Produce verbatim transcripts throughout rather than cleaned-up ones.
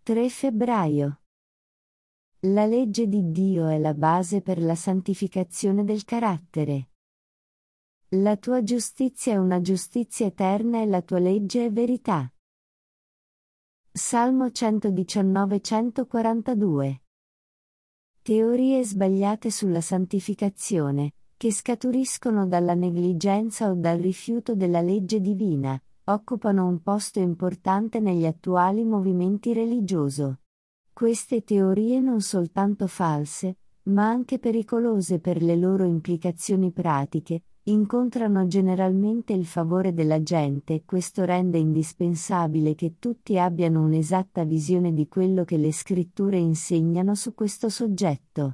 tre febbraio. La legge di Dio è la base per la santificazione del carattere. La tua giustizia è una giustizia eterna e la tua legge è verità. Salmo centodiciannove centoquarantadue. Teorie sbagliate sulla santificazione, che scaturiscono dalla negligenza o dal rifiuto della legge divina, occupano un posto importante negli attuali movimenti religiosi. Queste teorie non soltanto false, ma anche pericolose per le loro implicazioni pratiche, incontrano generalmente il favore della gente e questo rende indispensabile che tutti abbiano un'esatta visione di quello che le scritture insegnano su questo soggetto.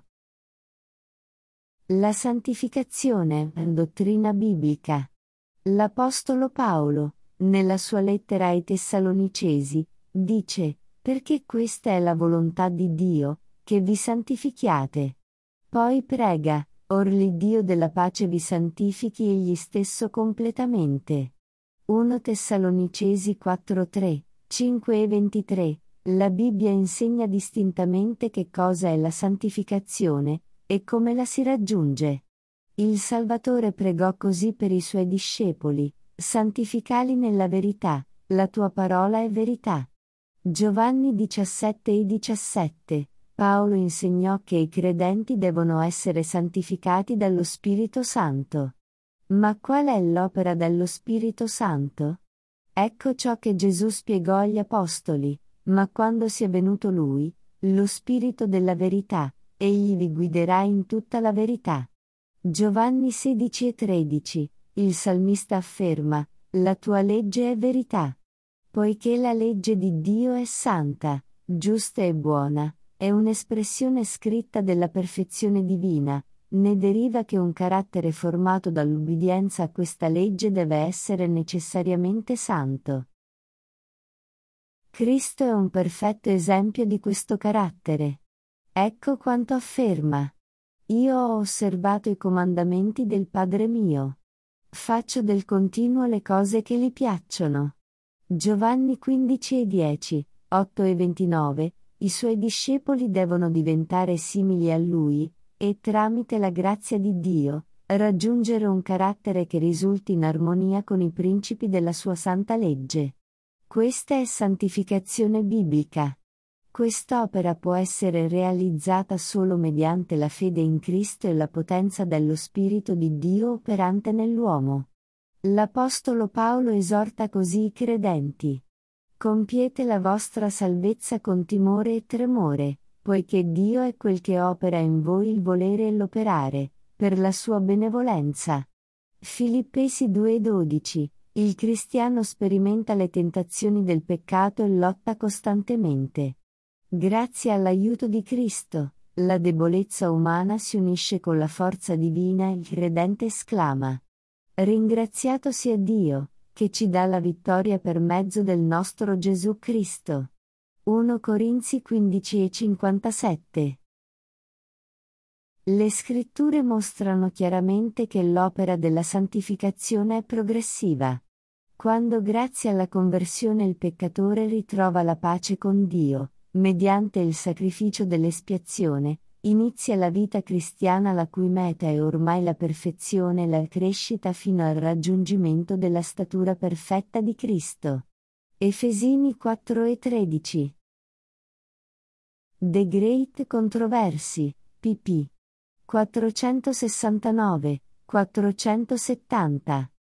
La santificazione è dottrina biblica. L'Apostolo Paolo, nella sua lettera ai Tessalonicesi, dice: perché questa è la volontà di Dio, che vi santifichiate. Poi prega: or l'Iddio della pace vi santifichi egli stesso completamente. primo Tessalonicesi quattro tre, cinque e ventitré. La Bibbia insegna distintamente che cosa è la santificazione, e come la si raggiunge. Il Salvatore pregò così per i suoi discepoli: santificali nella verità, la tua parola è verità. Giovanni diciassette e diciassette. Paolo insegnò che i credenti devono essere santificati dallo Spirito Santo. Ma qual è l'opera dello Spirito Santo? Ecco ciò che Gesù spiegò agli Apostoli: ma quando sia venuto Lui, lo Spirito della verità, egli vi guiderà in tutta la verità. Giovanni sedici e tredici. Il salmista afferma: la tua legge è verità. Poiché la legge di Dio è santa, giusta e buona, è un'espressione scritta della perfezione divina, ne deriva che un carattere formato dall'ubbidienza a questa legge deve essere necessariamente santo. Cristo è un perfetto esempio di questo carattere. Ecco quanto afferma: io ho osservato i comandamenti del Padre mio. Faccio del continuo le cose che gli piacciono. Giovanni quindici e dieci, otto e ventinove. I suoi discepoli devono diventare simili a lui, e tramite la grazia di Dio, raggiungere un carattere che risulti in armonia con i principi della sua santa legge. Questa è santificazione biblica. Quest'opera può essere realizzata solo mediante la fede in Cristo e la potenza dello Spirito di Dio operante nell'uomo. L'Apostolo Paolo esorta così i credenti: compiete la vostra salvezza con timore e tremore, poiché Dio è quel che opera in voi il volere e l'operare, per la sua benevolenza. Filippesi due e dodici. Il cristiano sperimenta le tentazioni del peccato e lotta costantemente. Grazie all'aiuto di Cristo, la debolezza umana si unisce con la forza divina e il credente esclama: ringraziato sia Dio, che ci dà la vittoria per mezzo del nostro Gesù Cristo. primo Corinzi quindici e cinquantasette. Le scritture mostrano chiaramente che l'opera della santificazione è progressiva. Quando grazie alla conversione il peccatore ritrova la pace con Dio, mediante il sacrificio dell'espiazione, inizia la vita cristiana la cui meta è ormai la perfezione e la crescita fino al raggiungimento della statura perfetta di Cristo. Efesini quattro e tredici. The Great Controversy, pp. quattrocentosessantanove, quattrocentosettanta.